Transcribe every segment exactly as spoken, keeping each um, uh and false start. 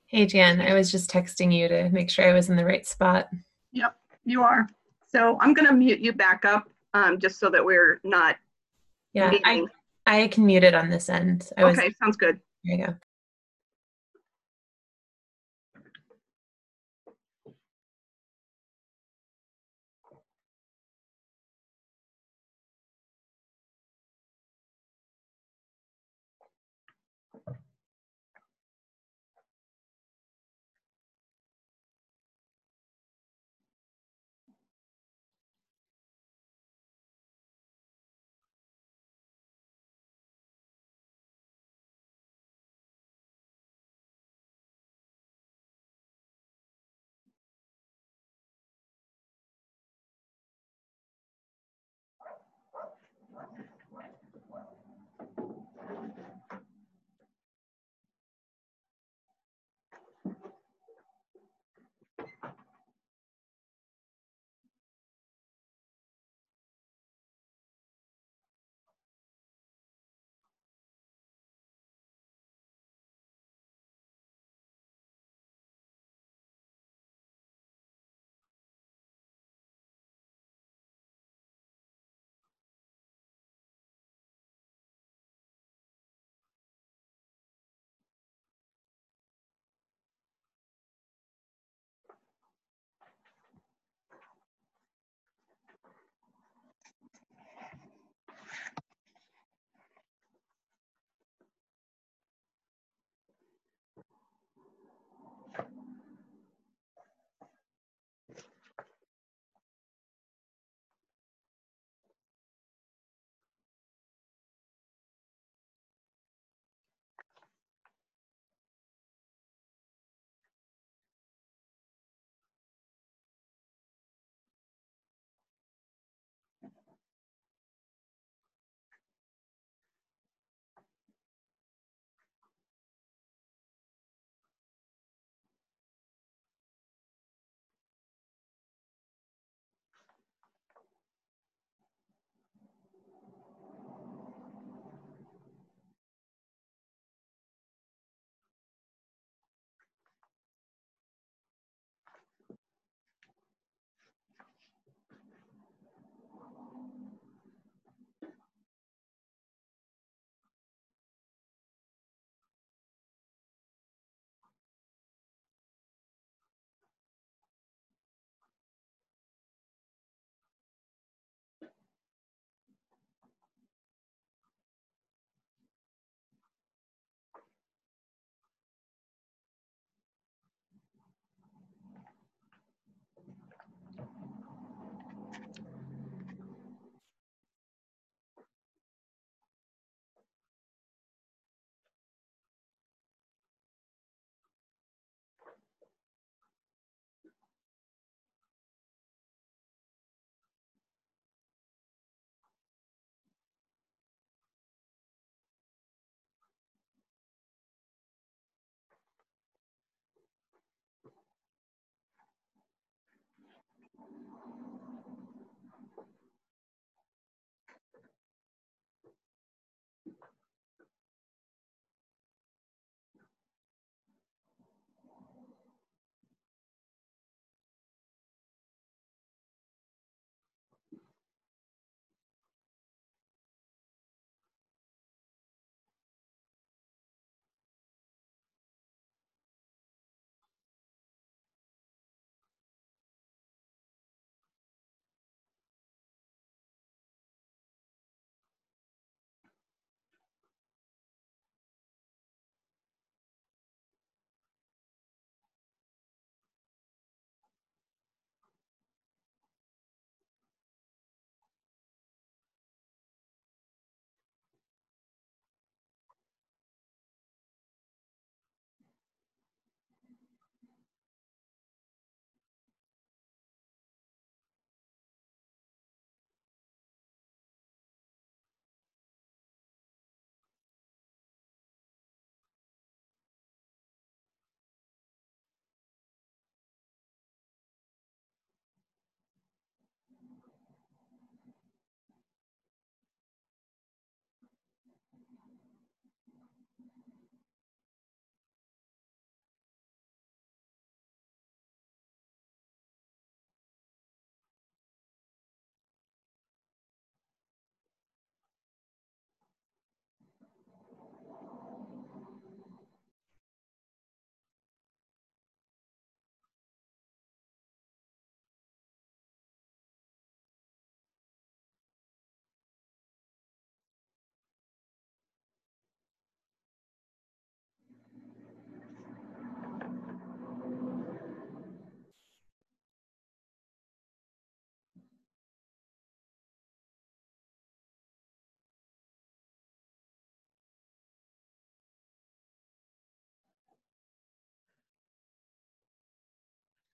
Hey Jan, I was just texting you to make sure I was in the right spot. Yep, you are. So I'm going to mute you back up um, just so that we're not Yeah, I meeting. I can mute it on this end. I was Okay, sounds good. There you go.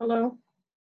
Hello?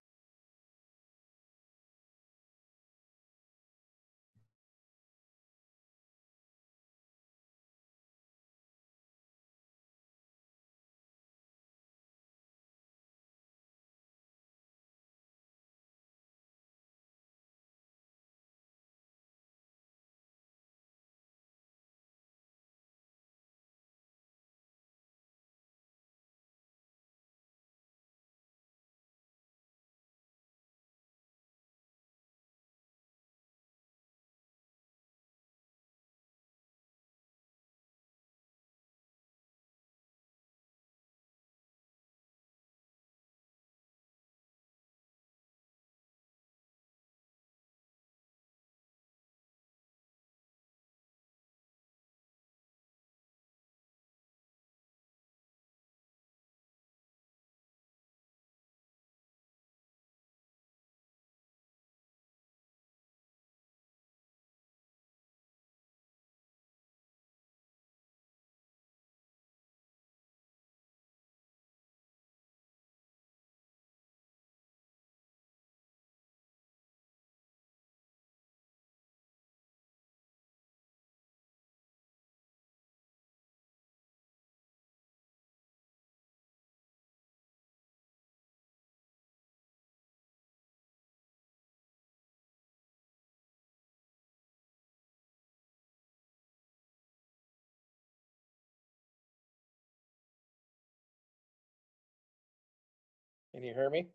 Can you hear me?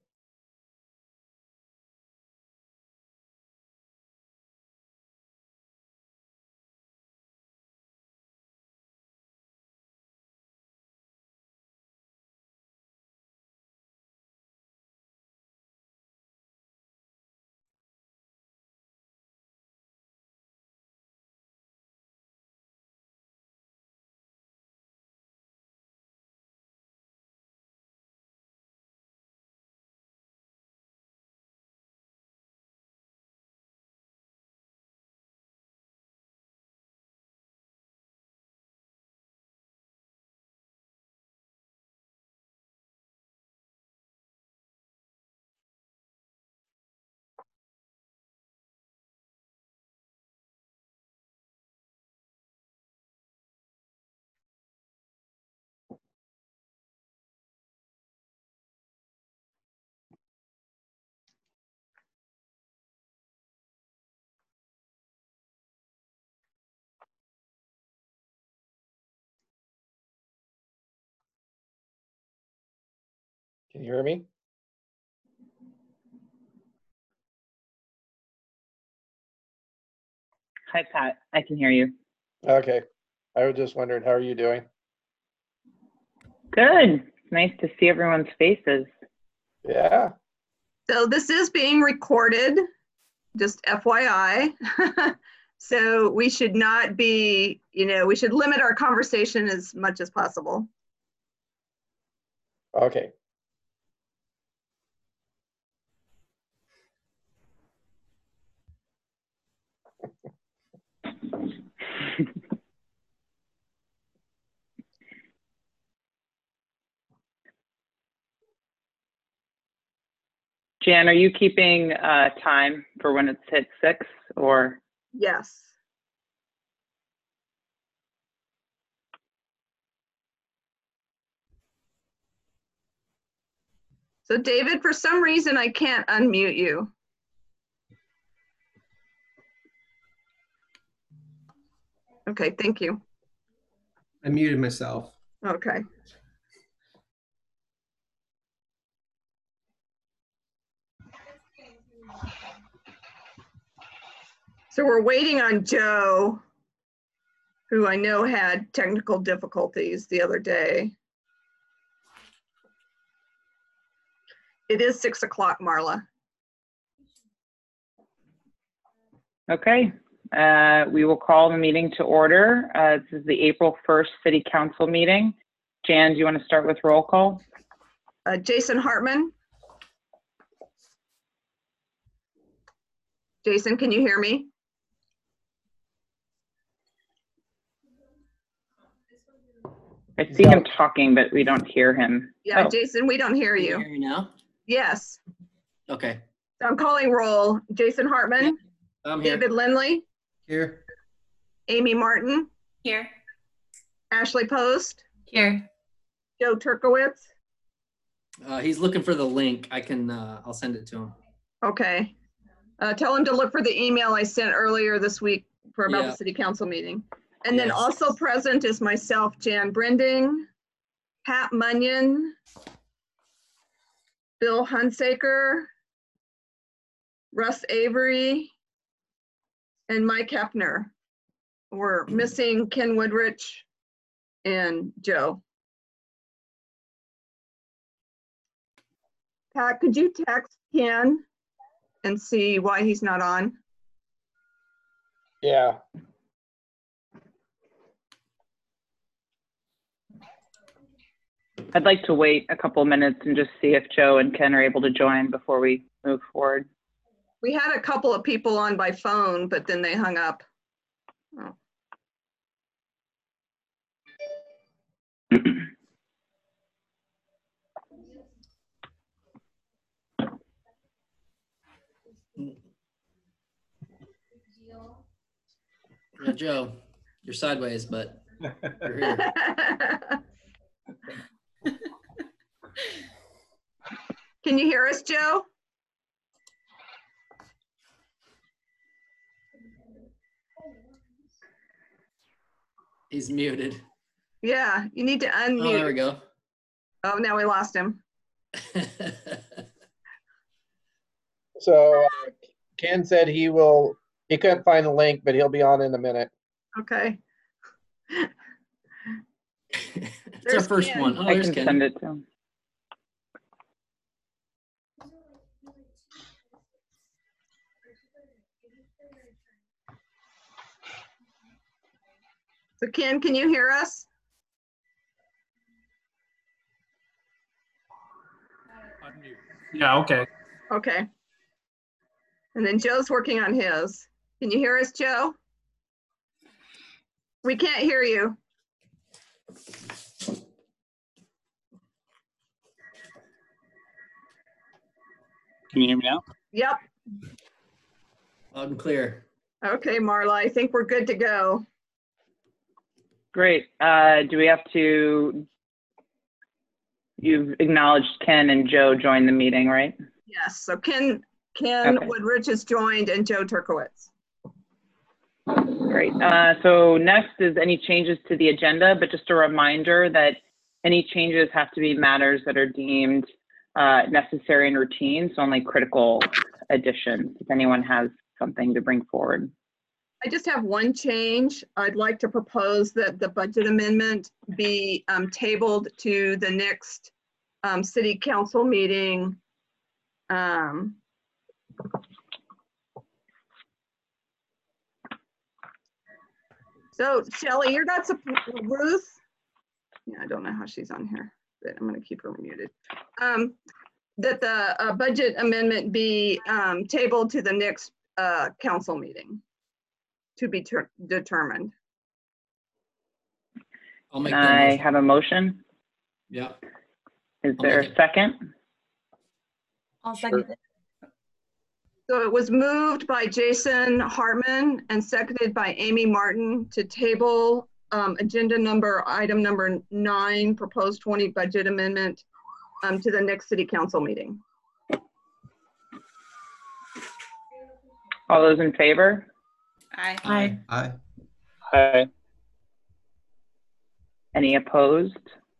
Can you hear me? Hi, Pat. I can hear you. Okay. I was just wondering, how are you doing? Good. Nice to see everyone's faces. Yeah. So this is being recorded, just F Y I. So we should not be, you know, we should limit our conversation as much as possible. Okay. Jan, are you keeping uh, time for when it's hit six or? Yes. So David, for some reason, I can't unmute you. Okay, thank you. I muted myself. Okay. So we're waiting on Joe, who I know had technical difficulties the other day. It is six o'clock, Marla. Okay. Uh, we will call the meeting to order. Uh, this is the April first City Council meeting. Jan, do you want to start with roll call? Uh, Jason Hartman. Jason, can you hear me? I see Yeah. him talking, but we don't hear him. Yeah, Oh, Jason, we don't hear Can you. hear me now? Yes. Okay, So I'm calling roll. Jason Hartman, I'm here. David Lindley, Here. Amy Martin, Here. Ashley Post, Here. Joe Turkowitz. Uh, he's looking for the link. I can, uh, I'll send it to him. Okay. Uh, tell him to look for the email I sent earlier this week for about Yeah. the city council meeting. And then Yes. also present is myself, Jan Brinding, Pat Munyon, Bill Hunsaker, Russ Avery, and Mike Hefner. We're missing Ken Woodrich and Joe. Pat, could you text Ken and see why he's not on? Yeah. I'd like to wait a couple minutes and just see if Joe and Ken are able to join before we move forward. We had a couple of people on by phone, but then they hung up. Oh. Yeah, Joe, you're sideways, but you're here. Can you hear us, Joe? He's muted. Yeah, you need to Oh, there we unmute. go. Oh, now we lost him. So uh, Ken said he will, he couldn't find the link, but he'll be on in a minute. Okay. It's our There's first Ken. one. Oh, I there's can Ken. send it to him. So Ken, can you hear us? Yeah, okay. Okay. And then Joe's working on his. Can you hear us, Joe? We can't hear you. Can you hear me now? Yep. Loud and clear. Okay, Marla, I think we're good to go. Great. Uh, do we have to, you've acknowledged Ken and Joe joined the meeting, right? Yes, so Ken, Ken Okay. Woodrich has joined and Joe Turkowitz. Great. Uh, so next is any changes to the agenda, but just a reminder that any changes have to be matters that are deemed uh, necessary and routine, so only critical additions, if anyone has something to bring forward. I just have one change. I'd like to propose that the budget amendment be um, tabled to the next um, city council meeting. Um, so Shelley, you're not, supp- Ruth? Yeah, I don't know how she's on here, but I'm gonna keep her muted. Um, that the uh, budget amendment be um, tabled to the next uh, council meeting to be ter- determined. I'll make Can that I motion. have a motion? Yeah. Is I'll there make a it. second? I'll second it. So it was moved by Jason Hartman and seconded by Amy Martin to table um, agenda number, item number nine, proposed twenty budget amendment um, to the next city council meeting. All those in favor? Aye. Aye. Aye. Hi. Any opposed?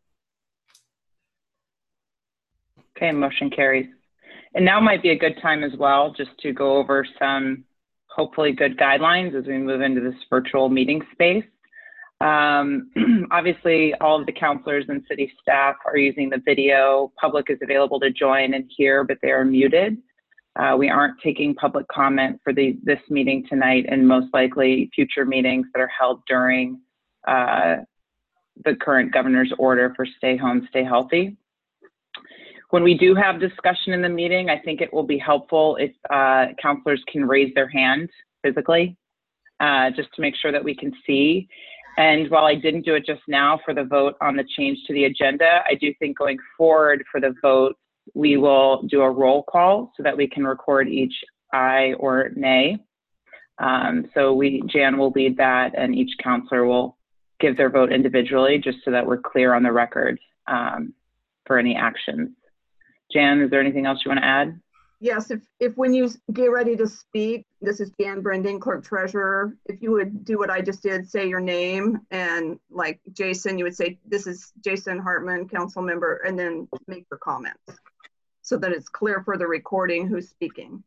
Okay, motion carries. And now might be a good time as well, just to go over some hopefully good guidelines as we move into this virtual meeting space. Um, obviously, all of the counselors and city staff are using the video. Public is available to join and hear, but they are muted. Uh, we aren't taking public comment for the, this meeting tonight, and most likely future meetings that are held during uh, the current governor's order for stay home, stay healthy. When we do have discussion in the meeting, I think it will be helpful if uh, counselors can raise their hand physically, uh, just to make sure that we can see. And while I didn't do it just now for the vote on the change to the agenda, I do think going forward for the vote we will do a roll call so that we can record each aye or nay. Um, so we, Jan will lead that, and each counselor will give their vote individually, just so that we're clear on the record um, for any actions. Jan, is there anything else you want to add? Yes, if, if when you get ready to speak, this is Jan Brendan, Clerk Treasurer, if you would do what I just did, say your name, and like Jason, you would say, this is Jason Hartman, council member, and then make your comments so that it's clear for the recording who's speaking.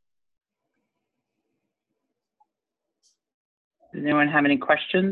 Does anyone have any questions?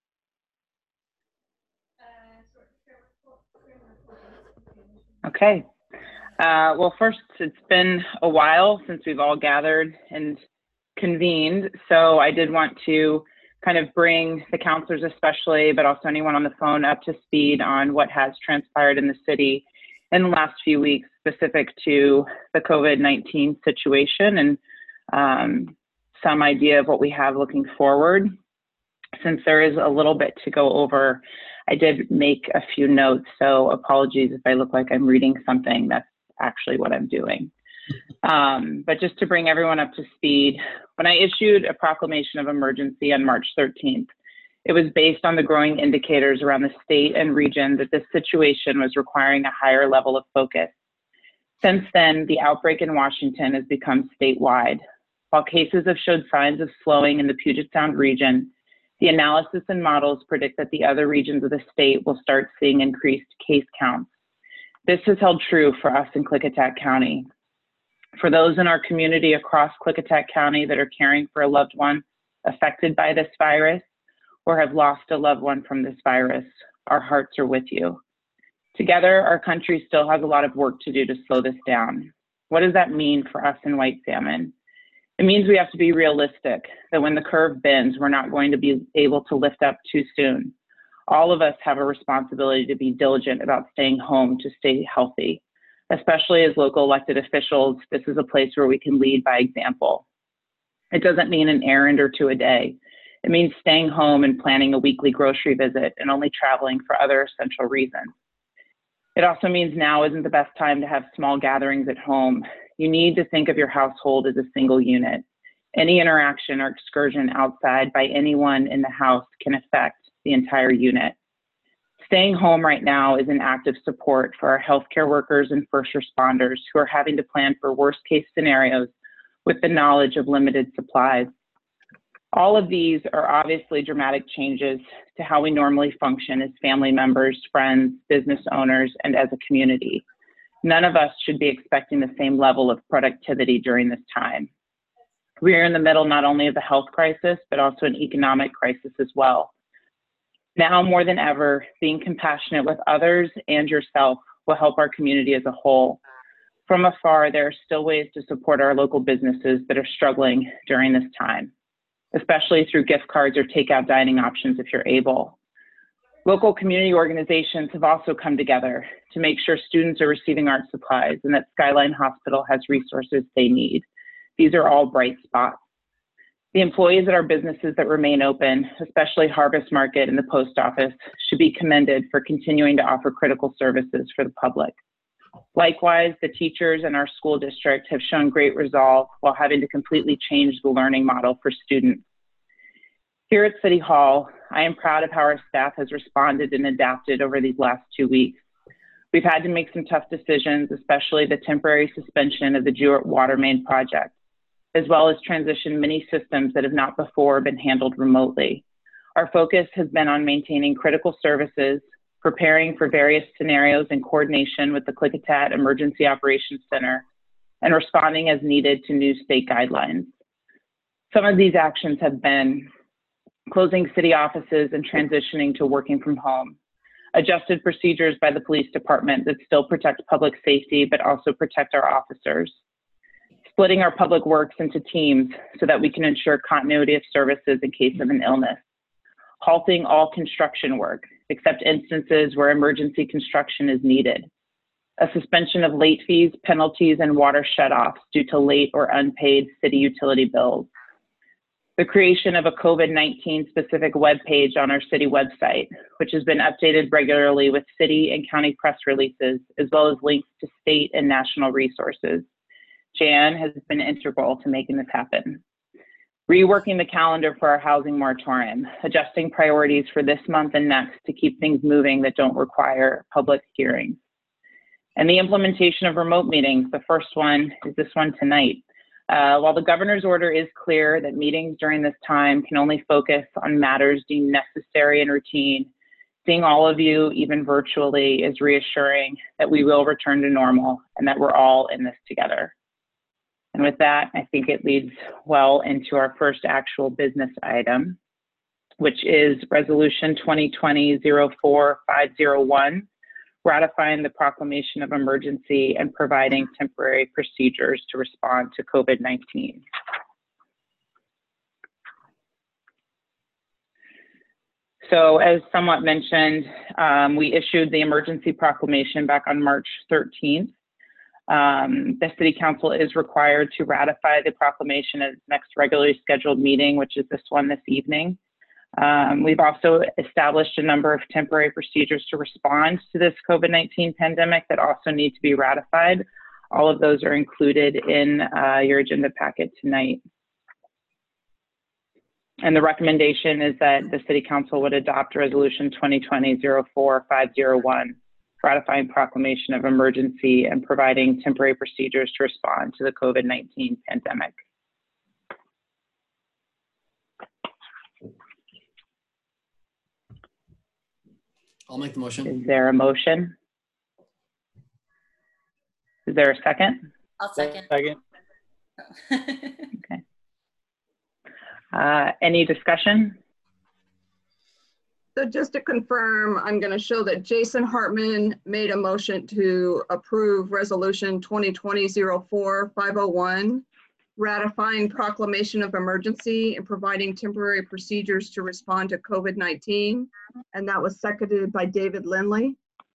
Okay. Uh, well, first, it's been a while since we've all gathered and convened, so I did want to kind of bring the counselors especially, but also anyone on the phone, up to speed on what has transpired in the city in the last few weeks specific to the COVID nineteen situation, and um, some idea of what we have looking forward. Since there is a little bit to go over, I did make a few notes, so apologies if I look like I'm reading something. That's actually what I'm doing. Um, but just to bring everyone up to speed, when I issued a proclamation of emergency on March thirteenth, it was based on the growing indicators around the state and region that this situation was requiring a higher level of focus. Since then, the outbreak in Washington has become statewide. While cases have showed signs of slowing in the Puget Sound region, the analysis and models predict that the other regions of the state will start seeing increased case counts. This has held true for us in Klickitat County. For those in our community across Klickitat County that are caring for a loved one affected by this virus or have lost a loved one from this virus, our hearts are with you. Together, our country still has a lot of work to do to slow this down. What does that mean for us in White Salmon? It means we have to be realistic that when the curve bends, we're not going to be able to lift up too soon. All of us have a responsibility to be diligent about staying home to stay healthy. Especially as local elected officials, this is a place where we can lead by example. It doesn't mean an errand or two a day. It means staying home and planning a weekly grocery visit and only traveling for other essential reasons. It also means now isn't the best time to have small gatherings at home. You need to think of your household as a single unit. Any interaction or excursion outside by anyone in the house can affect the entire unit. Staying home right now is an act of support for our healthcare workers and first responders who are having to plan for worst case scenarios with the knowledge of limited supplies. All of these are obviously dramatic changes to how we normally function as family members, friends, business owners, and as a community. None of us should be expecting the same level of productivity during this time. We are in the middle not only of a health crisis, but also an economic crisis as well. Now more than ever, being compassionate with others and yourself will help our community as a whole. From afar, there are still ways to support our local businesses that are struggling during this time, especially through gift cards or takeout dining options if you're able. Local community organizations have also come together to make sure students are receiving art supplies and that Skyline Hospital has resources they need. These are all bright spots. The employees at our businesses that remain open, especially Harvest Market and the post office, should be commended for continuing to offer critical services for the public. Likewise, the teachers in our school district have shown great resolve while having to completely change the learning model for students. Here at City Hall, I am proud of how our staff has responded and adapted over these last two weeks. We've had to make some tough decisions, especially the temporary suspension of the Jewett water main project, as well as transition many systems that have not before been handled remotely. Our focus has been on maintaining critical services, preparing for various scenarios in coordination with the Klickitat Emergency Operations Center, and responding as needed to new state guidelines. Some of these actions have been closing city offices and transitioning to working from home, adjusted procedures by the police department that still protect public safety but also protect our officers, splitting our public works into teams so that we can ensure continuity of services in case of an illness, halting all construction work, except instances where emergency construction is needed, a suspension of late fees, penalties, and water shutoffs due to late or unpaid city utility bills, the creation of a COVID nineteen specific webpage on our city website, which has been updated regularly with city and county press releases, as well as links to state and national resources. Jan has been integral to making this happen. Reworking the calendar for our housing moratorium, adjusting priorities for this month and next to keep things moving that don't require public hearings. And the implementation of remote meetings. The first one is this one tonight. Uh, while the governor's order is clear that meetings during this time can only focus on matters deemed necessary and routine, seeing all of you, even virtually, is reassuring that we will return to normal and that we're all in this together. And with that, I think it leads well into our first actual business item, which is Resolution twenty twenty dash zero four five zero one, ratifying the proclamation of emergency and providing temporary procedures to respond to COVID nineteen. So as somewhat mentioned, um, we issued the emergency proclamation back on March thirteenth. Um, the City Council is required to ratify the proclamation at its next regularly scheduled meeting, which is this one this evening. Um, we've also established a number of temporary procedures to respond to this COVID nineteen pandemic that also need to be ratified. All of those are included in uh, your agenda packet tonight. And the recommendation is that the City Council would adopt Resolution twenty twenty dash zero four five zero one, ratifying proclamation of emergency and providing temporary procedures to respond to the COVID nineteen pandemic. I'll make the motion. Is there a motion? Is there a second? I'll second. Second. Okay. Uh, any discussion? So just to confirm, I'm going to show that Jason Hartman made a motion to approve Resolution twenty twenty dash zero four five zero one, ratifying proclamation of emergency and providing temporary procedures to respond to COVID nineteen. And that was seconded by David Lindley.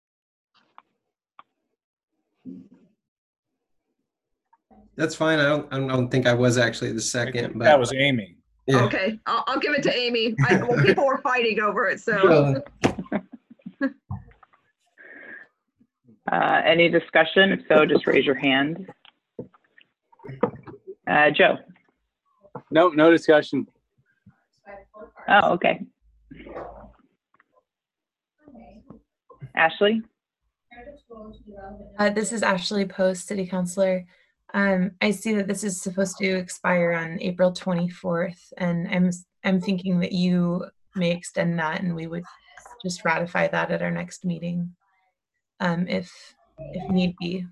That's fine. I don't, I don't think I was actually the second, but That was Amy. yeah. Okay, I'll, I'll give it to Amy. I, well, people were fighting over it, so. Uh, any discussion? If so, just raise your hand. Uh, Joe? Nope, no discussion. Oh, okay. Ashley? Uh, this is Ashley Post, City Councilor. Um, I see that this is supposed to expire on April twenty-fourth, and I'm I'm thinking that you may extend that, and we would just ratify that at our next meeting, um, if if need be.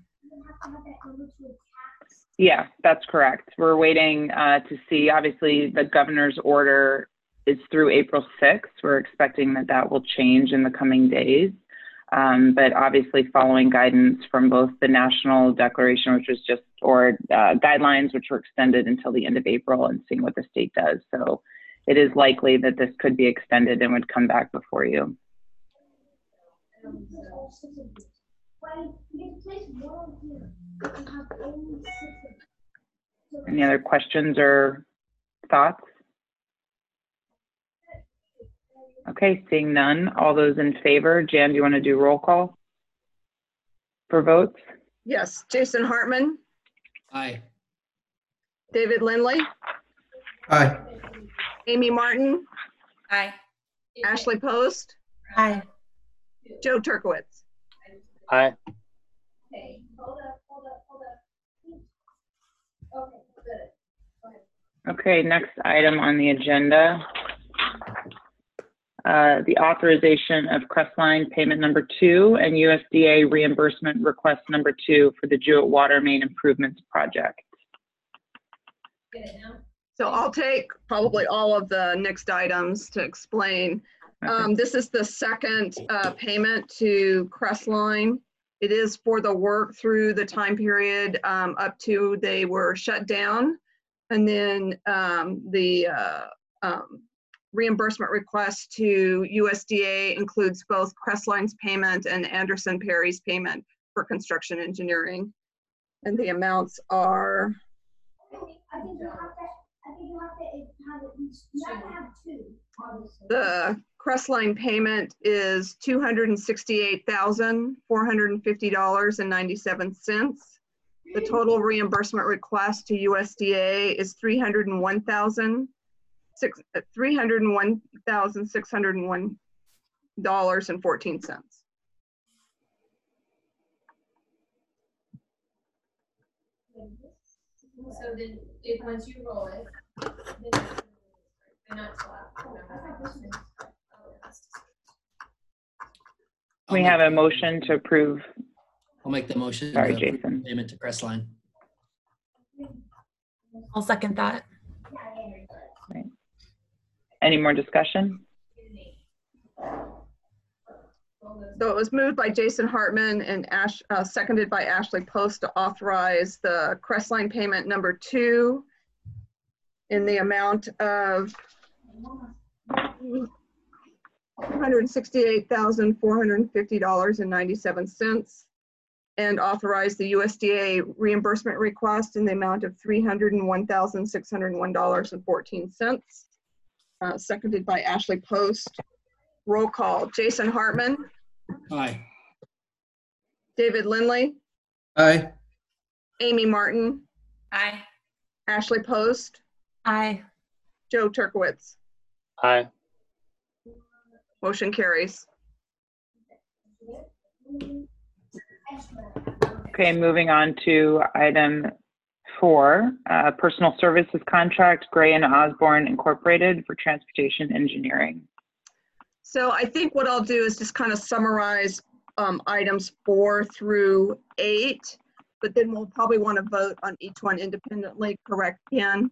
Yeah, that's correct. We're waiting uh, to see. Obviously, the governor's order is through April sixth. We're expecting that that will change in the coming days. Um, but obviously following guidance from both the national declaration, which was just, or uh, guidelines, which were extended until the end of April, and seeing what the state does. So it is likely that this could be extended and would come back before you. Any other questions or thoughts? Okay, seeing none. All those in favor. Jan, do you want to do roll call for votes? Yes, Jason Hartman, Aye. David Lindley, Aye. Amy Martin, Aye. Ashley Post, Hi. Joe Turkowitz. Aye. Okay, next item on the agenda. Uh, the authorization of Crestline payment number two and U S D A reimbursement request number two for the Jewett Water Main Improvements Project. So I'll take probably all of the next items to explain. Okay. Um, this is the second uh, payment to Crestline. It is for the work through the time period um, up to they were shut down. And then um, the uh, um, reimbursement request to U S D A includes both Crestline's payment and Anderson Perry's payment for construction engineering. And the amounts are The Crestline payment is two hundred sixty-eight thousand, four hundred fifty dollars and ninety-seven cents. The total reimbursement request to U S D A is three hundred one thousand, three hundred one thousand six hundred one dollars and fourteen cents. So then, if once you roll it, then they're not We have a motion to approve. I'll make the motion. Sorry, to approve Jason. Payment to Crestline. I'll second that. Right. Any more discussion? So it was moved by Jason Hartman and Ash, uh, seconded by Ashley Post to authorize the Crestline payment number two in the amount of two hundred sixty-eight thousand, four hundred fifty dollars and ninety-seven cents, and authorize the U S D A reimbursement request in the amount of three hundred one thousand, six hundred one dollars and fourteen cents, uh, seconded by Ashley Post. Roll call. Jason Hartman. Aye. David Lindley. Aye. Amy Martin. Aye. Ashley Post. Aye. Joe Turkowitz. Aye. Motion carries. Okay, moving on to item four, uh, personal services contract, Gray and Osborne Incorporated for transportation engineering. So I think what I'll do is just kind of summarize um, items four through eight, but then we'll probably want to vote on each one independently, correct, Ken?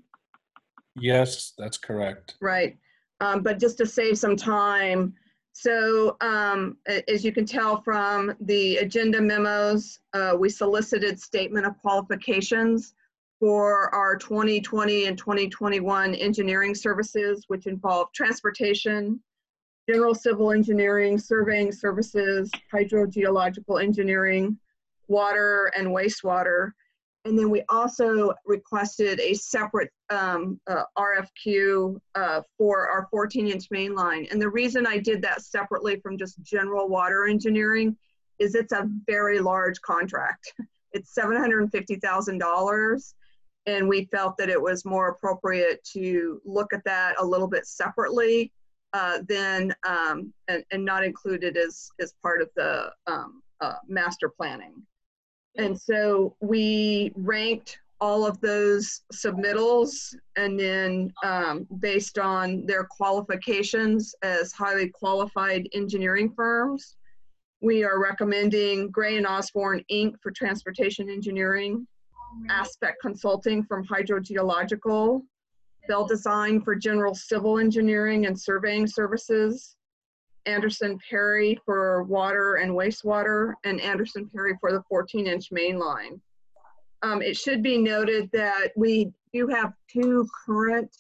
Yes, that's correct. Right, um, but just to save some time, so um, a- as you can tell from the agenda memos, uh, we solicited statement of qualifications for our twenty twenty and twenty twenty-one engineering services, which involve transportation, general civil engineering, surveying services, hydrogeological engineering, water and wastewater. And then we also requested a separate um, uh, R F Q uh, for our fourteen inch main line. And the reason I did that separately from just general water engineering is it's a very large contract. It's seven hundred fifty thousand dollars. And we felt that it was more appropriate to look at that a little bit separately uh, than, um, and, and not included as, as part of the um, uh, master planning. And so we ranked all of those submittals, and then um, based on their qualifications as highly qualified engineering firms, we are recommending Gray and Osborne Incorporated for transportation engineering, Aspect Consulting from hydrogeological, Bell Design for general civil engineering and surveying services, Anderson Perry for water and wastewater, and Anderson Perry for the fourteen inch main line. Um, it should be noted that we do have two current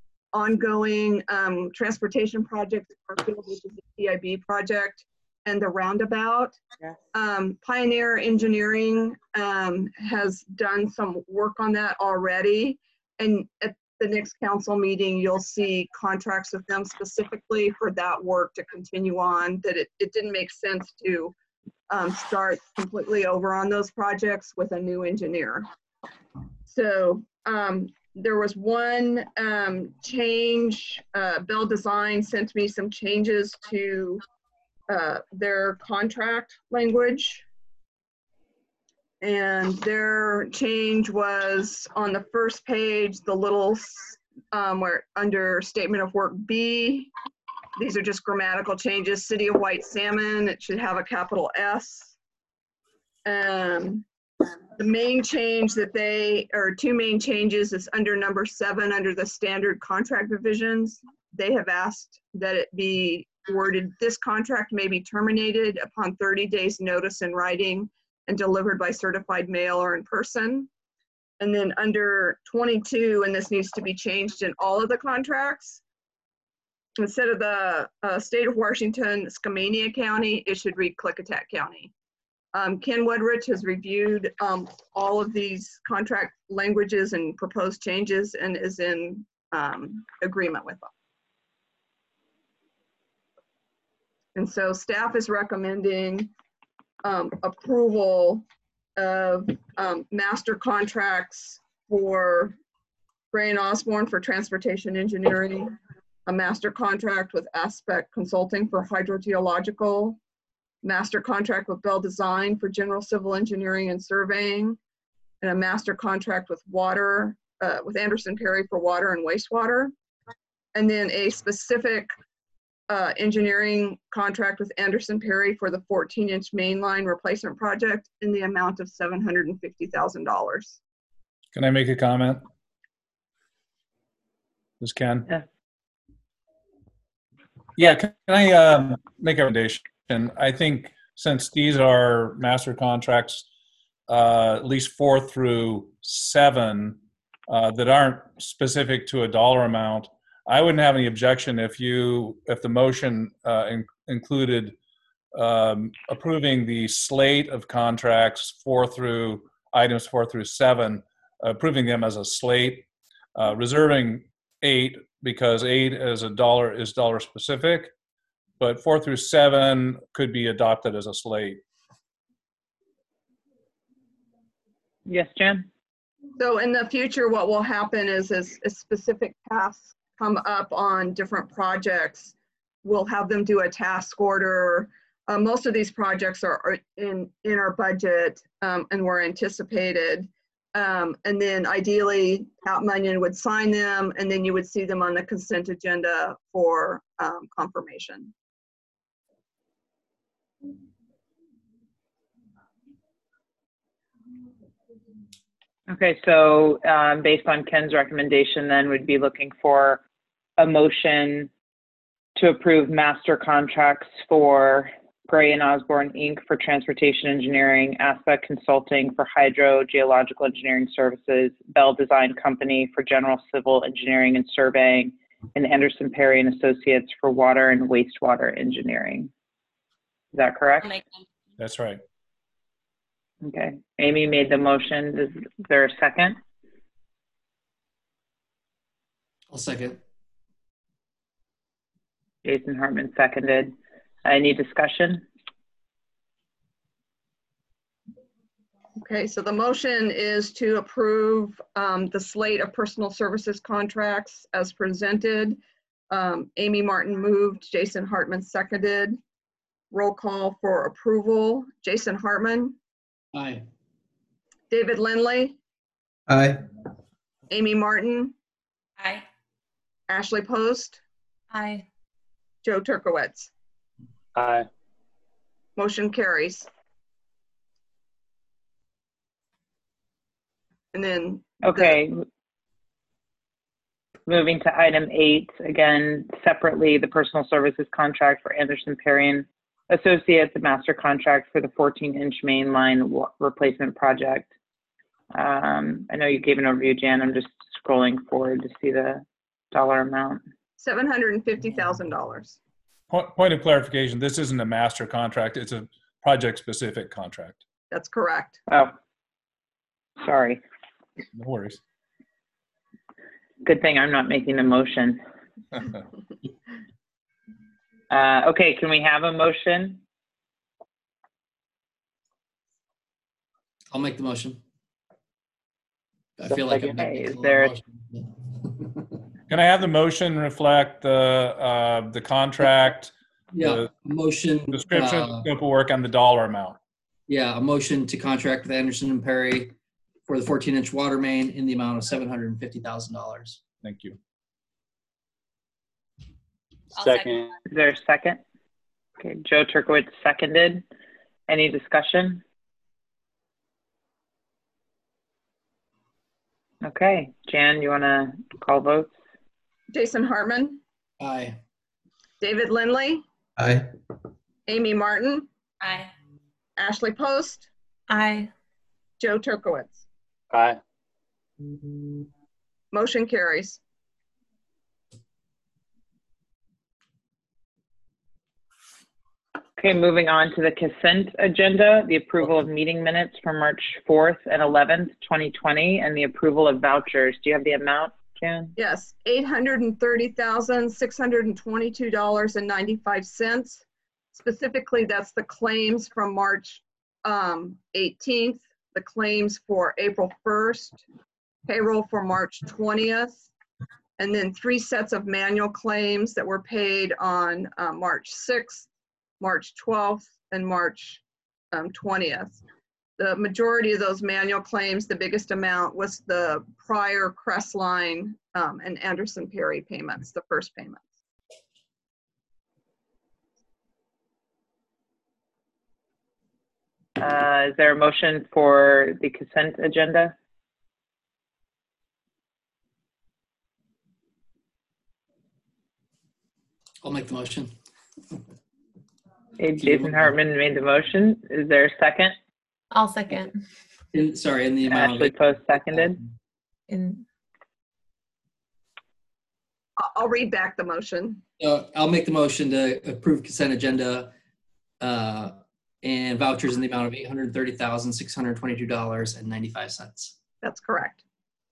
ongoing um, transportation projects in our field, which is the P I B project and the roundabout. Yes. Um, Pioneer Engineering um, has done some work on that already. And at the next council meeting, you'll see contracts with them specifically for that work to continue on, that it, it didn't make sense to um, start completely over on those projects with a new engineer. So um, there was one um, change. uh, Bell Design sent me some changes to uh, their contract language. And their change was on the first page, the little, um, where under statement of work B, these are just grammatical changes. City of White Salmon, it should have a capital S. Um, the main change that they, or two main changes is under number seven, under the standard contract provisions. They have asked that it be worded, this contract may be terminated upon thirty days notice in writing and delivered by certified mail or in person. And then under twenty-two, and this needs to be changed in all of the contracts, instead of the uh, state of Washington, Skamania County, it should read Klickitat County. Um, Ken Woodrich has reviewed um, all of these contract languages and proposed changes and is in um, agreement with them. And so staff is recommending um, approval of um, master contracts for Gray and Osborne for transportation engineering, a master contract with Aspect Consulting for hydrogeological, master contract with Bell Design for general civil engineering and surveying, and a master contract with water, uh, with Anderson Perry for water and wastewater, and then a specific uh, engineering contract with Anderson Perry for the fourteen inch main line replacement project in the amount of seven hundred fifty thousand dollars. Can I make a comment? This Ken? Yeah. Yeah, can I um, make a recommendation? I think since these are master contracts, uh, at least four through seven, uh, that aren't specific to a dollar amount, I wouldn't have any objection if you, if the motion uh, in, included um, approving the slate of contracts four through, items four through seven, approving them as a slate, uh, reserving eight because eight is a dollar is dollar specific, but four through seven could be adopted as a slate. Yes, Jen? So in the future, what will happen is as, as specific tasks come up on different projects, we'll have them do a task order. Uh, most of these projects are, are in, in our budget um, and were anticipated. Um, and then ideally, Pat Munyon would sign them, and then you would see them on the consent agenda for um, confirmation. Okay, so um, based on Ken's recommendation, then we'd be looking for a motion to approve master contracts for Gray and Osborne Incorporated for transportation engineering, Aspect Consulting for hydrogeological engineering services, Bell Design Company for general civil engineering and surveying, and Anderson Perry and Associates for water and wastewater engineering. Is that correct? That's right. Okay, Amy made the motion. Is there a second? I'll second. Jason Hartman seconded. Any discussion? Okay, so the motion is to approve um, the slate of personal services contracts as presented. Um, Amy Martin moved, Jason Hartman seconded. Roll call for approval. Jason Hartman. Aye. David Lindley. Aye. Amy Martin. Aye. Ashley Post. Aye. Joe Turkowitz. Aye. Motion carries. And then. the- Okay. Moving to item eight, again, separately, the personal services contract for Anderson Perry and Associates, the master contract for the fourteen inch main line wa- replacement project. Um, I know you gave an overview, Jan. I'm just scrolling forward to see the dollar amount. seven hundred fifty thousand dollars. Point, point of clarification, this isn't a master contract, it's a project-specific contract. That's correct. Oh, sorry. No worries. Good thing I'm not making a motion. Uh, okay, can we have a motion? I'll make the motion. I feel like I'm Second. making Is a lot there- of motion. Can I have the motion reflect the, uh, the contract, Yeah, a motion. description, uh, scope of work, and the dollar amount? Yeah, a motion to contract with Anderson and Perry for the fourteen inch water main in the amount of seven hundred fifty thousand dollars. Thank you. Second. Is there a second? Okay, Joe Turkowitz seconded. Any discussion? Okay, Jan, you want to call votes? Jason Hartman, Aye. David Lindley, Aye. Amy Martin, Aye. Ashley Post, Aye. Joe Turkowitz. Aye. Motion carries. Okay, moving on to the consent agenda, the approval of meeting minutes from March fourth and eleventh, twenty twenty, and the approval of vouchers. Do you have the amount, Jan? Yes, eight hundred and thirty thousand, six hundred and twenty-two dollars and ninety-five cents. Specifically, that's the claims from March um, eighteenth, the claims for April first, payroll for March twentieth, and then three sets of manual claims that were paid on uh, March sixth, March twelfth, and March um, twentieth. The majority of those manual claims, the biggest amount was the prior Crestline um, and Anderson Perry payments, the first payments. Uh, is there a motion for the consent agenda? I'll make the motion. Okay, Jason Hartman made the motion. Is there a second? I'll second. In, sorry, in the amount Ashley of Post seconded. In I- I'll read back the motion. Uh, I'll make the motion to approve consent agenda uh, and vouchers in the amount of eight hundred thirty thousand, six hundred twenty-two dollars and ninety-five cents. That's correct.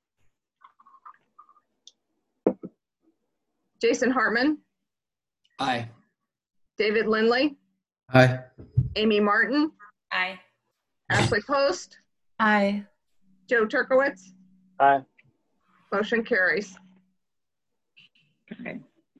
Jason Hartman, Aye. David Lindley, Aye. Amy Martin, Aye. Ashley Post, aye. Joe Turkowitz. Aye. Motion carries. Okay.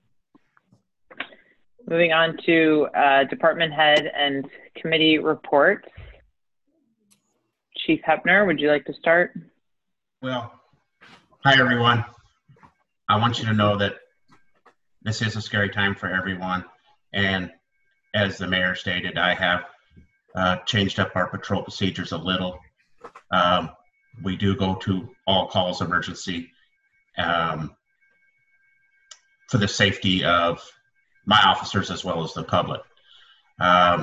Moving on to uh, department head and committee reports. Chief Hepner, would you like to start? Well, hi everyone. I want you to know that this is a scary time for everyone. And as the mayor stated, I have uh, changed up our patrol procedures a little. Um, we do go to all calls emergency um, for the safety of my officers as well as the public. Um,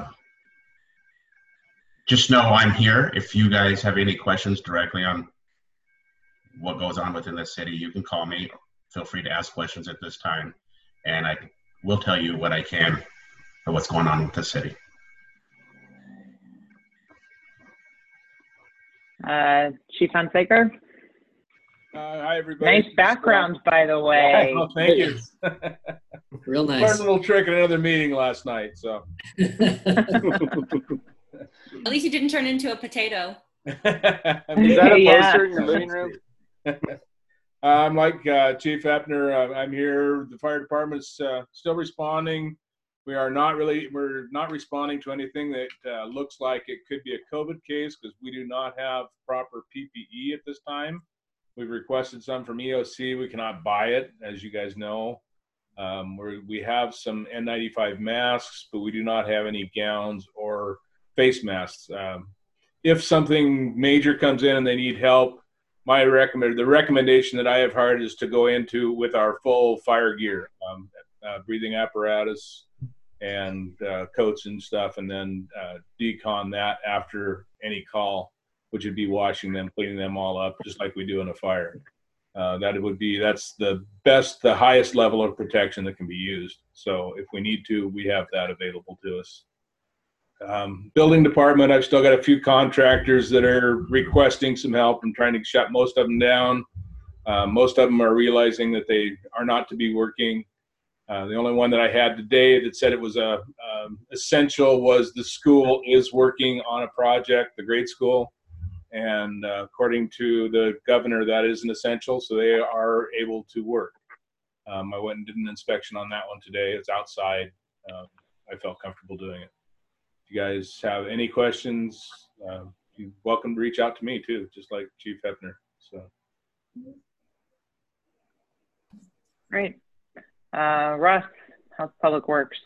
just know I'm here. If you guys have any questions directly on what goes on within the city, you can call me. Feel free to ask questions at this time, and I will tell you what I can of what's going on with the city. Uh, Chief Hunsaker? Uh, hi, everybody. Nice background, by the way. Oh, thank you. Real Learned nice. a little trick in another meeting last night, so. At least you didn't turn into a potato. Is that a Yeah. poster in your living room? I'm like uh, Chief Epner. Uh, I'm here. The fire department's uh, still responding. We are not really, we're not responding to anything that uh, looks like it could be a COVID case because we do not have proper P P E at this time. We've requested some from E O C. We cannot buy it, as you guys know. Um, we're, we have some N ninety-five masks, but we do not have any gowns or face masks. Um, if something major comes in and they need help, my recommend the recommendation that I have heard is to go into with our full fire gear, um, uh, breathing apparatus and uh, coats and stuff, and then uh, decon that after any call, which would be washing them, cleaning them all up, just like we do in a fire. Uh, that it would be, that's the best, the highest level of protection that can be used. So if we need to, we have that available to us. Um, building department, I've still got a few contractors that are requesting some help. I'm trying to shut most of them down. Uh, most of them are realizing that they are not to be working. Uh, the only one that I had today that said it was a um, essential was the school is working on a project, the grade school. And uh, according to the governor, that is an essential, so they are able to work. Um, I went and did an inspection on that one today. It's outside. Um, I felt comfortable doing it. If you guys have any questions, uh, you're welcome to reach out to me too, just like Chief Hepner. So. Great. Uh, Russ, how's Public Works?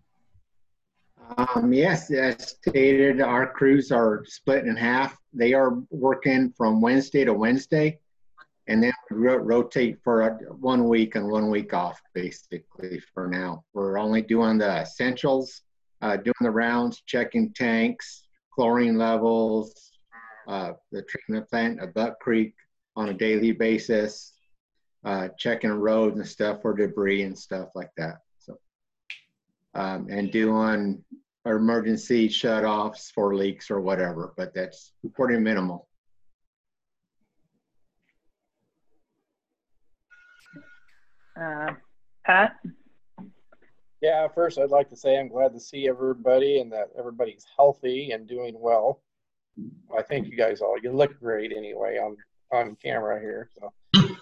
Um, yes, as stated, our crews are split in half. They are working from Wednesday to Wednesday, and then ro rotate for a, one week and one week off, basically, for now. We're only doing the essentials, uh, doing the rounds, checking tanks, chlorine levels, uh, the treatment plant at Buck Creek on a daily basis, uh, checking roads and stuff for debris and stuff like that. So, um, and doing emergency shut-offs for leaks or whatever, but that's pretty minimal. Uh, Pat? Yeah, first I'd like to say I'm glad to see everybody and that everybody's healthy and doing well. I think you guys all, you look great anyway on, on camera here. So, um,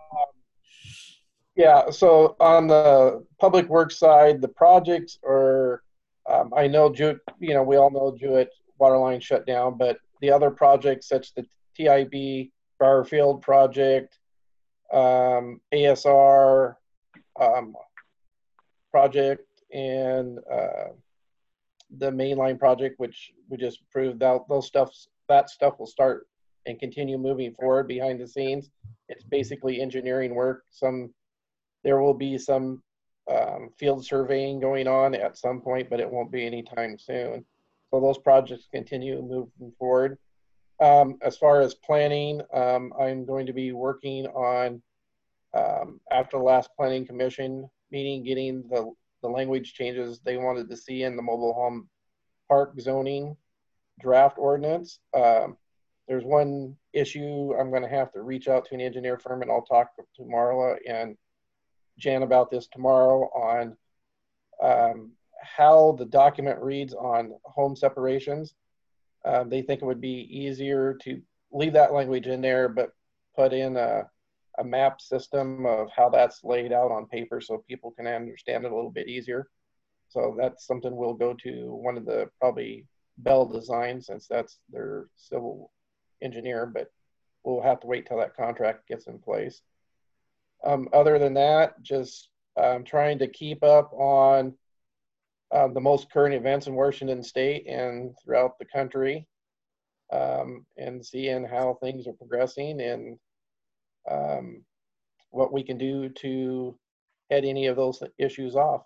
yeah, so on the public works side, the projects are, um, I know, Jewett, you know, we all know Jewett water line shut down, but the other projects such the T I B Briarfield project, um, A S R um, project, and uh, the mainline project, which we just approved, out those stuffs, that stuff will start and continue moving forward behind the scenes. It's basically engineering work. Some, there will be some um, field surveying going on at some point, but it won't be anytime soon. So those projects continue moving forward. Um, as far as planning, um, I'm going to be working on, um, after the last planning commission meeting, getting the, the language changes they wanted to see in the mobile home park zoning draft ordinance. Um, there's one issue I'm going to have to reach out to an engineer firm, and I'll talk to Marla and Jan about this tomorrow on um, how the document reads on home separations. Uh, they think it would be easier to leave that language in there, but put in a, a map system of how that's laid out on paper so people can understand it a little bit easier. So that's something we'll go to one of the probably Bell Design, since that's their civil engineer, but we'll have to wait till that contract gets in place. Um, other than that, just um, trying to keep up on uh, the most current events in Washington State and throughout the country, um, and seeing how things are progressing and um, what we can do to head any of those issues off.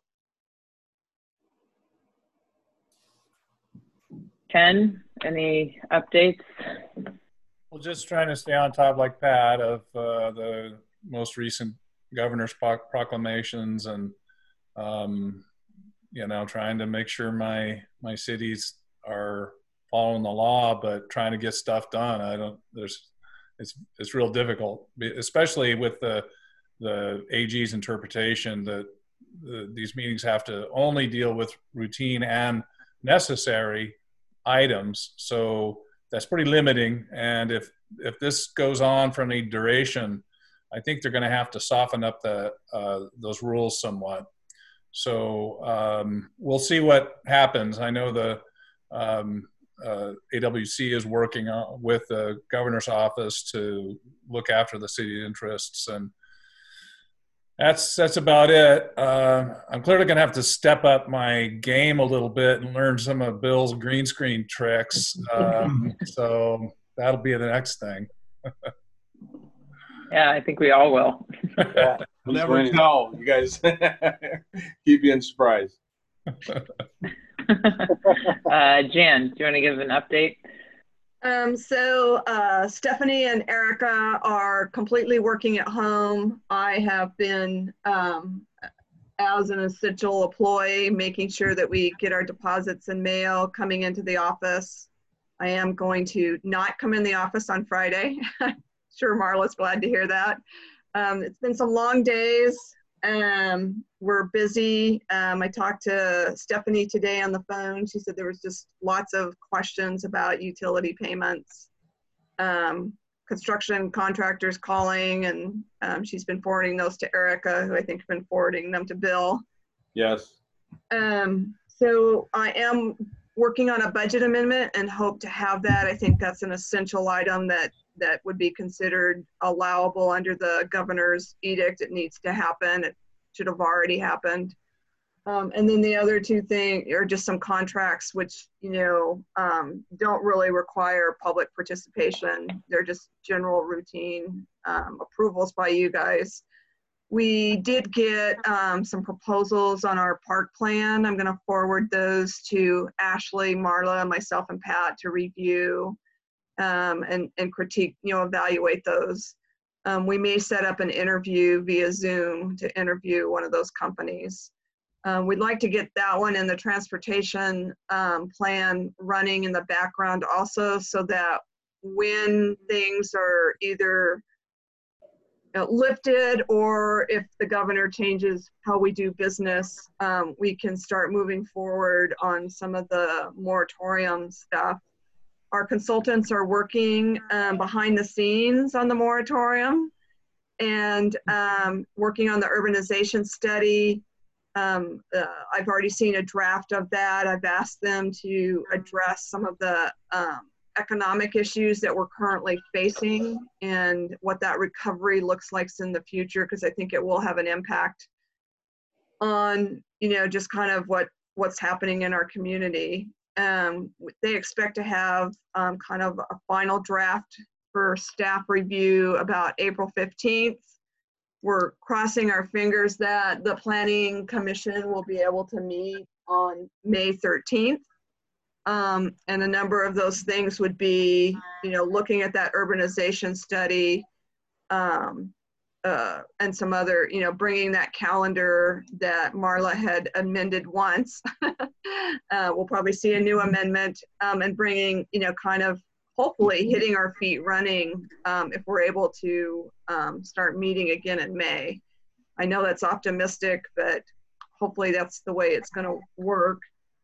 Ken, any updates? Well, just trying to stay on top, like Pat, of uh, the most recent governor's proclamations, and um, you know, trying to make sure my my cities are following the law, but trying to get stuff done. I don't. There's, it's it's real difficult, especially with the the A G's interpretation that the, these meetings have to only deal with routine and necessary items. So that's pretty limiting. And if if this goes on for any duration, I think they're going to have to soften up the uh, those rules somewhat. So um, we'll see what happens. I know the um, uh, A W C is working on, with the governor's office to look after the city's interests, and that's that's about it. Uh, I'm clearly going to have to step up my game a little bit and learn some of Bill's green screen tricks. Um, so that'll be the next thing. Yeah, I think we all will. Yeah, we'll never know. You guys keep being surprised. uh, Jan, do you want to give an update? Um, so uh, Stephanie and Erica are completely working at home. I have been, um, as an essential employee, making sure that we get our deposits and mail coming into the office. I am going to not come in the office on Friday. Sure, Marla's glad to hear that. Um, it's been some long days. Um, we're busy. Um, I talked to Stephanie today on the phone. She said there was just lots of questions about utility payments, um, construction contractors calling, and um, she's been forwarding those to Erica, who I think has been forwarding them to Bill. Yes. Um, so I am working on a budget amendment and hope to have that. I think that's an essential item that that would be considered allowable under the governor's edict. It needs to happen. It should have already happened. Um, and then the other two things are just some contracts which, you know, um, don't really require public participation. They're just general routine um, approvals by you guys. We did get um, some proposals on our park plan. I'm gonna forward those to Ashley, Marla, myself, and Pat to review um, and, and critique, you know, evaluate those. Um, we may set up an interview via Zoom to interview one of those companies. Um, we'd like to get that one in the transportation um, plan running in the background also, so that when things are either know, lifted, or if the governor changes how we do business, um, we can start moving forward on some of the moratorium stuff. Our consultants are working um, behind the scenes on the moratorium and um, working on the urbanization study. Um, uh, I've already seen a draft of that. I've asked them to address some of the um, economic issues that we're currently facing and what that recovery looks like in the future, because I think it will have an impact on, you know, just kind of what what's happening in our community. Um, they expect to have um, kind of a final draft for staff review about April fifteenth. We're crossing our fingers that the Planning Commission will be able to meet on May thirteenth. Um, and a number of those things would be, you know, looking at that urbanization study, um, uh, and some other, you know, bringing that calendar that Marla had amended once. uh, we'll probably see a new amendment, um, and bringing, you know, kind of hopefully hitting our feet running um, if we're able to um, start meeting again in May. I know that's optimistic, but hopefully that's the way it's going to work.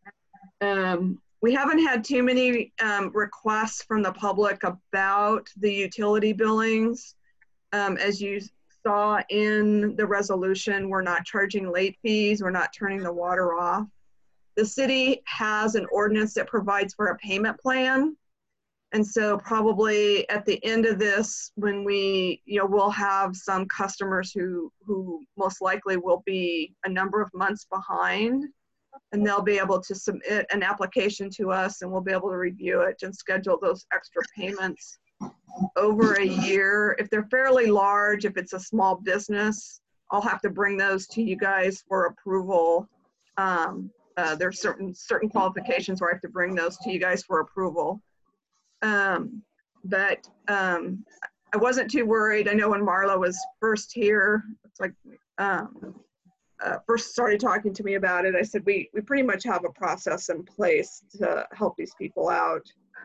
Um, we haven't had too many um, requests from the public about the utility billings. Um, as you saw in the resolution, we're not charging late fees. We're not turning the water off. The city has an ordinance that provides for a payment plan. And so probably at the end of this, when we, you know, we'll have some customers who, who most likely will be a number of months behind, and they'll be able to submit an application to us and we'll be able to review it and schedule those extra payments over a year. If they're fairly large, if it's a small business, I'll have to bring those to you guys for approval. Um, uh, there's certain, certain qualifications where I have to bring those to you guys for approval. Um, but um, I wasn't too worried. I know when Marla was first here, it's like um, uh, first started talking to me about it, I said, we, we pretty much have a process in place to help these people out.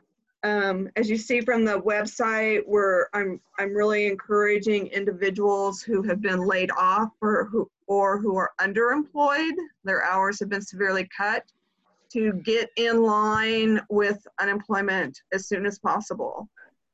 Um, as you see from the website, where I'm, I'm really encouraging individuals who have been laid off or who, or who are underemployed, their hours have been severely cut, to get in line with unemployment as soon as possible.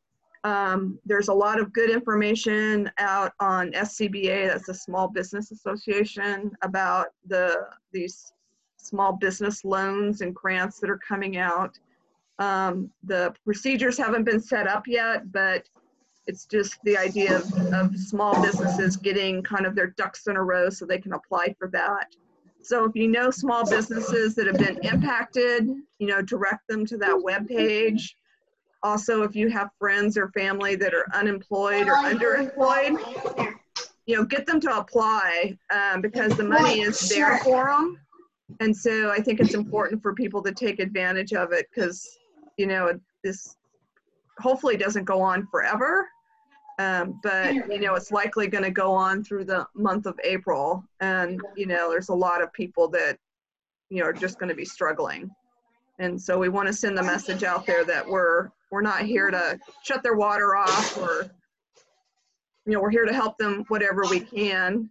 Um, there's a lot of good information out on S C B A, that's the Small Business Association, about the these small business loans and grants that are coming out. Um, the procedures haven't been set up yet, but it's just the idea of, of small businesses getting kind of their ducks in a row so they can apply for that. So if you know small businesses that have been impacted, you know, direct them to that webpage. Also, if you have friends or family that are unemployed or underemployed, you know, get them to apply um, because the money is there for them. And so I think it's important for people to take advantage of it because, you know, this hopefully doesn't go on forever. Um, but, you know, it's likely going to go on through the month of April. And, you know, there's a lot of people that, you know, are just going to be struggling. And so we want to send the message out there that we're, we're not here to shut their water off, or, you know, we're here to help them whatever we can.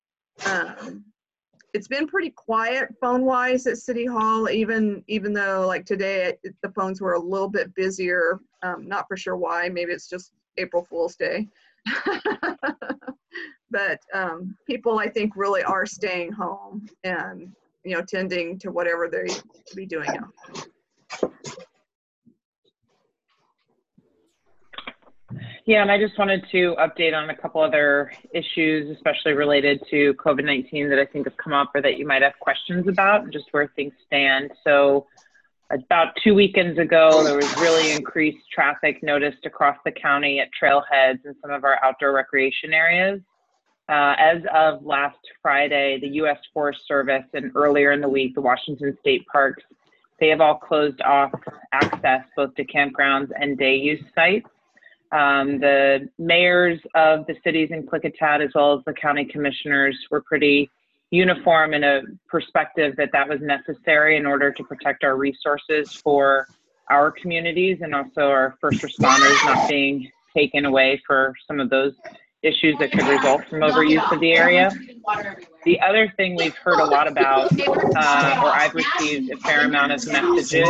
Um, it's been pretty quiet phone-wise at City Hall, even, even though like today it, the phones were a little bit busier. Um, not for sure why, maybe it's just April Fool's Day. But um, people, I think, really are staying home and, you know, tending to whatever they should be doing now. Yeah, and I just wanted to update on a couple other issues, especially related to COVID nineteen, that I think have come up or that you might have questions about, just where things stand. So about two weekends ago, there was really increased traffic noticed across the county at trailheads and some of our outdoor recreation areas. Uh, as of last Friday, the U S Forest Service and earlier in the week, the Washington State Parks, they have all closed off access both to campgrounds and day use sites. Um, the mayors of the cities in Klickitat, as well as the county commissioners, were pretty uniform in a perspective that that was necessary in order to protect our resources for our communities and also our first responders not being taken away for some of those issues that could result from overuse of the area. The other thing we've heard a lot about, uh, or I've received a fair amount of messages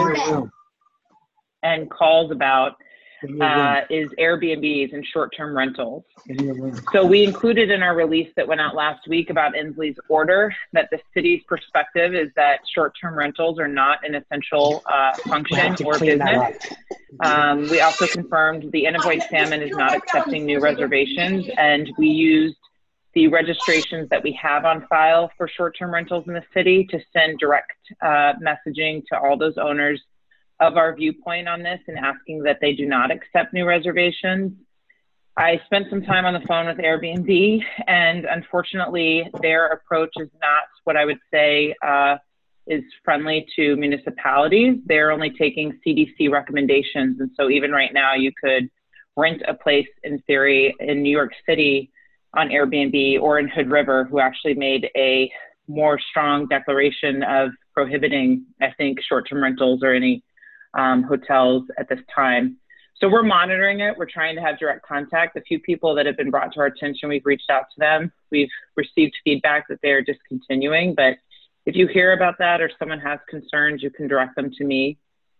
and calls about, uh, is Airbnbs and short-term rentals. So we included in our release that went out last week about Inslee's order that the city's perspective is that short-term rentals are not an essential uh, function or business. Um, we also confirmed the Inovoid Salmon is not accepting new reservations, and we used the registrations that we have on file for short-term rentals in the city to send direct uh, messaging to all those owners of our viewpoint on this and asking that they do not accept new reservations. I spent some time on the phone with Airbnb, and unfortunately their approach is not what I would say uh, is friendly to municipalities. They're only taking C D C recommendations. And so even right now you could rent a place in theory in New York City on Airbnb, or in Hood River, who actually made a more strong declaration of prohibiting, I think, short-term rentals or any um, hotels at this time. So we're monitoring it. We're trying to have direct contact. A few people that have been brought to our attention, we've reached out to them. We've received feedback that they're discontinuing, but if you hear about that or someone has concerns, you can direct them to me.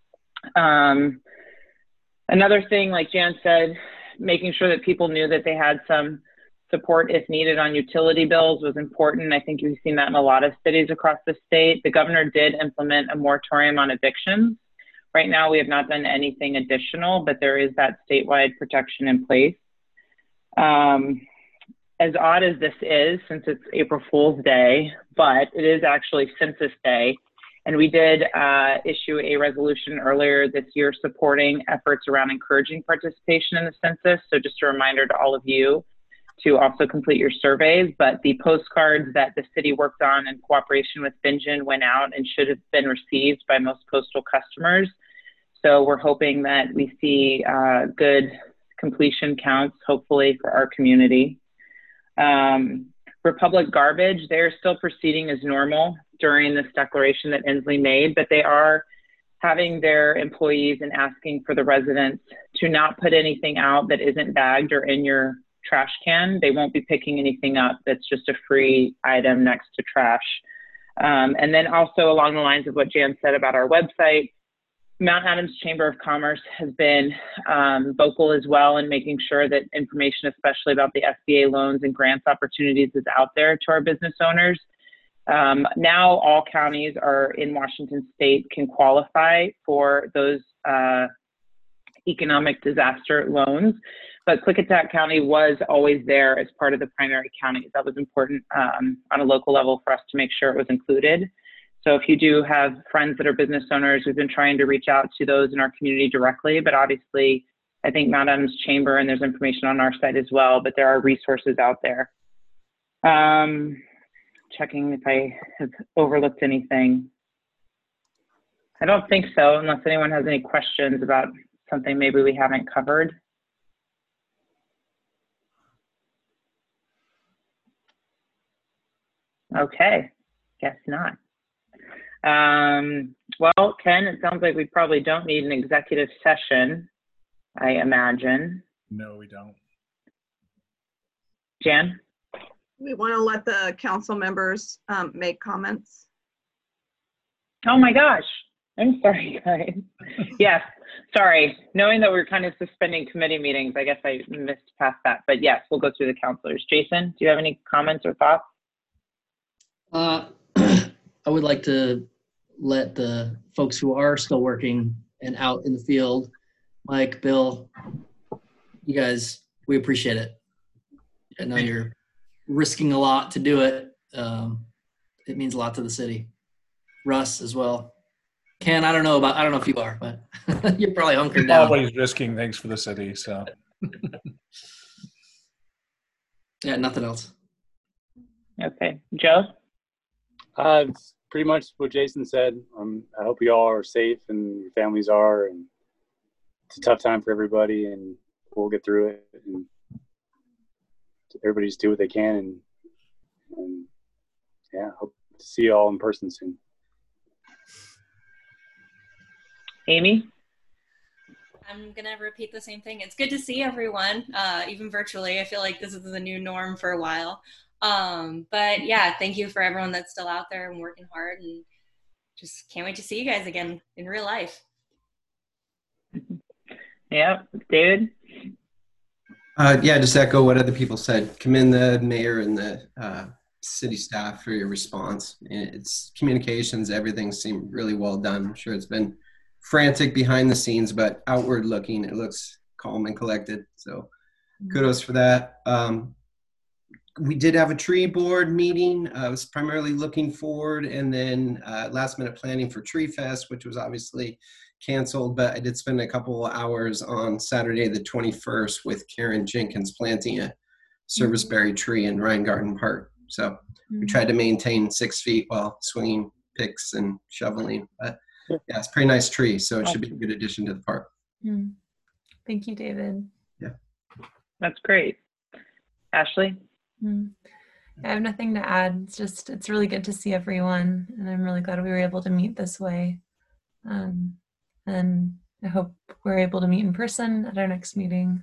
Um, another thing, like Jan said, making sure that people knew that they had some support if needed on utility bills was important. I think you've seen that in a lot of cities across the state. The governor did implement a moratorium on evictions. Right now, we have not done anything additional, but there is that statewide protection in place. Um, as odd as this is, since it's April Fool's Day, but it is actually Census Day. And we did uh, issue a resolution earlier this year supporting efforts around encouraging participation in the census. So just a reminder to all of you to also complete your surveys, but the postcards that the city worked on in cooperation with Bingen went out and should have been received by most postal customers. So we're hoping that we see uh, good completion counts, hopefully, for our community. Um, Republic Garbage, they're still proceeding as normal during this declaration that Inslee made, but they are having their employees and asking for the residents to not put anything out that isn't bagged or in your trash can. They won't be picking anything up that's just a free item next to trash. Um, and then also along the lines of what Jan said about our website, Mount Adams Chamber of Commerce has been um, vocal as well in making sure that information, especially about the S B A loans and grants opportunities, is out there to our business owners. Um, now all counties are in Washington state can qualify for those uh, economic disaster loans, but Klickitat County was always there as part of the primary counties. That was important um, on a local level for us to make sure it was included. So if you do have friends that are business owners, we've been trying to reach out to those in our community directly, but obviously I think Mount Adams Chamber, and there's information on our site as well, but there are resources out there. Um, checking if I have overlooked anything. I don't think so, unless anyone has any questions about something maybe we haven't covered. Okay, guess not. Um, well, Ken, it sounds like we probably don't need an executive session, I imagine. No, we don't. Jan? We want to let the council members um, make comments. Oh my gosh. I'm sorry, guys. Yes, sorry. Knowing that we're kind of suspending committee meetings, I guess I missed past that. But yes, we'll go through the counselors. Jason, do you have any comments or thoughts? Uh, I would like to let the folks who are still working and out in the field, Mike, Bill, you guys, we appreciate it. I know you're risking a lot to do it. Um, it means a lot to the city. Russ as well. Ken, I don't know about, I don't know if you are, but you're probably hunkered down. Always risking things for the city, so. Yeah, nothing else. Okay, Joe? Uh, it's pretty much what Jason said. Um, I hope you all are safe and your families are, and it's a tough time for everybody, and we'll get through it. And everybody just do what they can, and, and yeah, hope to see you all in person soon. Amy? I'm gonna repeat the same thing. It's good to see everyone, uh, even virtually. I feel like this is the new norm for a while. Um, but yeah, thank you for everyone that's still out there and working hard, and just can't wait to see you guys again in real life. Yeah, David? Uh, yeah, just echo what other people said. Commend the mayor and the uh, city staff for your response. It's communications, everything seemed really well done. I'm sure it's been frantic behind the scenes, but outward looking, it looks calm and collected. So kudos for that. Um, we did have a tree board meeting. I was primarily looking forward, and then uh, last minute planning for Tree Fest, which was obviously canceled, but I did spend a couple of hours on Saturday the twenty-first with Karen Jenkins planting a serviceberry tree in Ryan Garden Park. So we tried to maintain six feet while swinging picks and shoveling. But yeah, it's a pretty nice tree, so it should be a good addition to the park. Mm. Thank you, David. Yeah. That's great. Ashley? Mm. I have nothing to add. It's just, it's really good to see everyone, and I'm really glad we were able to meet this way. Um, and I hope we're able to meet in person at our next meeting.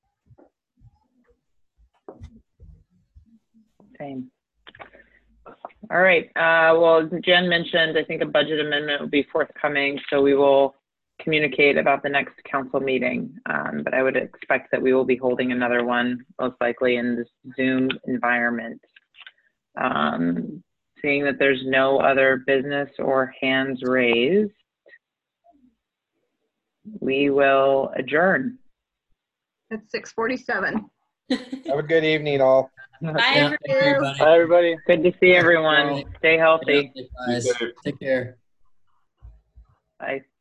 Same. All right. Uh, well, as Jen mentioned, I think a budget amendment will be forthcoming, so we will communicate about the next council meeting. Um, but I would expect that we will be holding another one, most likely in this Zoom environment. Um, seeing that there's no other business or hands raised, we will adjourn. It's six forty-seven. Have a good evening, all. Bye, everybody. Bye, everybody. Good to see everyone. Stay healthy. Guys, take care. Bye.